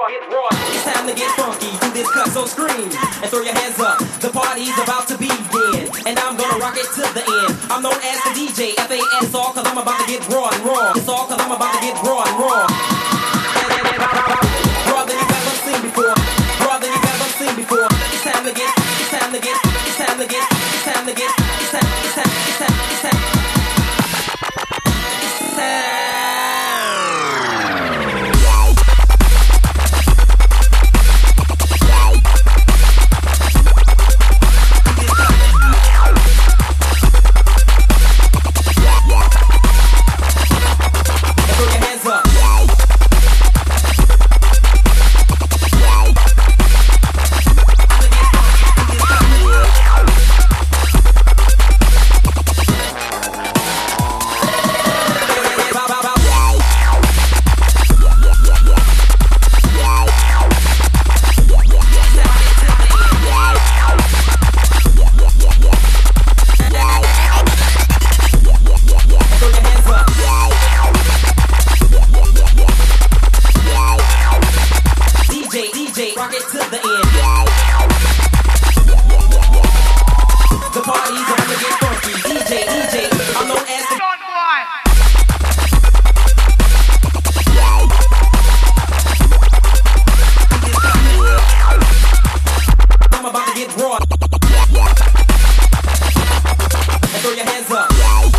It's time to get funky, do this cut, so scream and throw your hands up. The party's about to begin, and I'm gonna rock it to the end. I'm known as the DJ, F-A-S, all cause I'm about to get raw and raw. It's all cause I'm about to get raw and raw. Raw than you've ever seen before. Raw than you've ever seen before. It's time to get, it's time to get, it's time to get, it's time to get, it's time, it's time, it's time, it's time. It's time. Rock it to the end. The party's about to get funky. DJ, I'm known as the Don Boy. I'm about to get raw. And throw your hands up.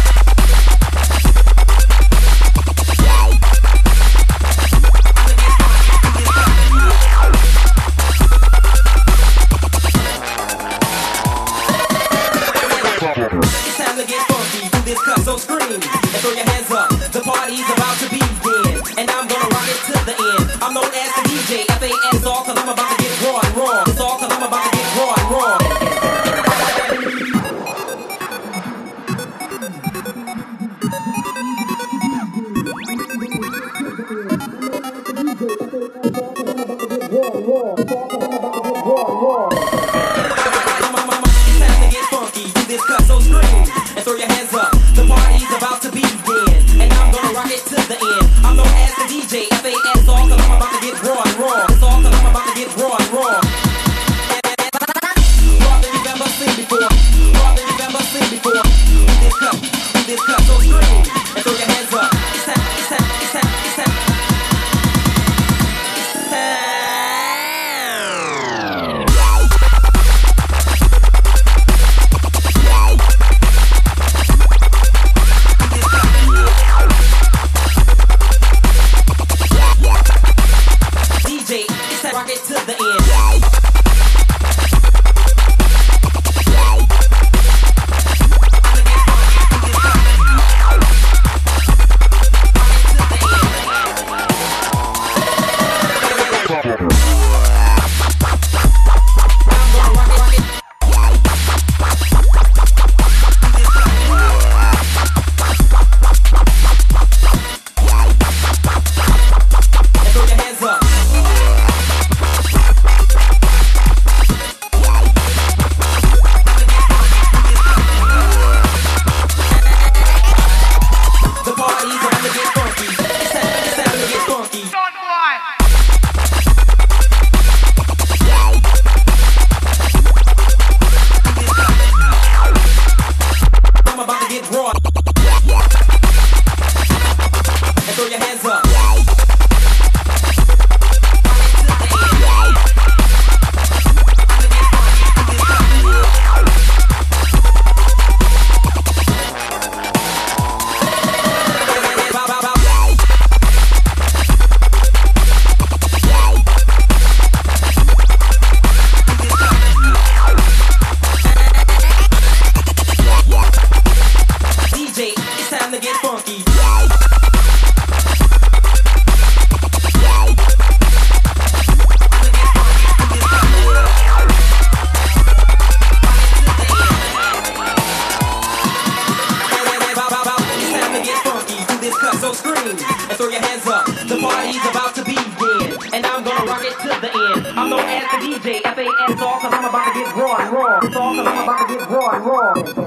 It's time to get funky, do this cut, so scream and throw your hands up. The party's about to begin, and I'm gonna rock it to the end. I'm known as the DJ, F-A-S, all cause I'm about to get raw and raw. It's all cause I'm about to get raw and raw. So scream and throw your hands up. The party's about to begin, and I'm gonna rock it to the end. I'm known as the DJ, F-A-S, all cause I'm about to get raw and raw. It's all cause I'm about to get raw and raw. Raw than you've ever seen before. Raw than you've ever seen before. Do this cut, so scream and throw your hands up. It's time, it's time, it's time, it's time. It's time. Rock it to the end. So scream and throw your hands up. The party's about to begin, and I'm gonna rock it to the end. I'm known as the DJ, F-A-S, all cause I'm about to get raw and raw. It's all cause I'm about to get raw and raw.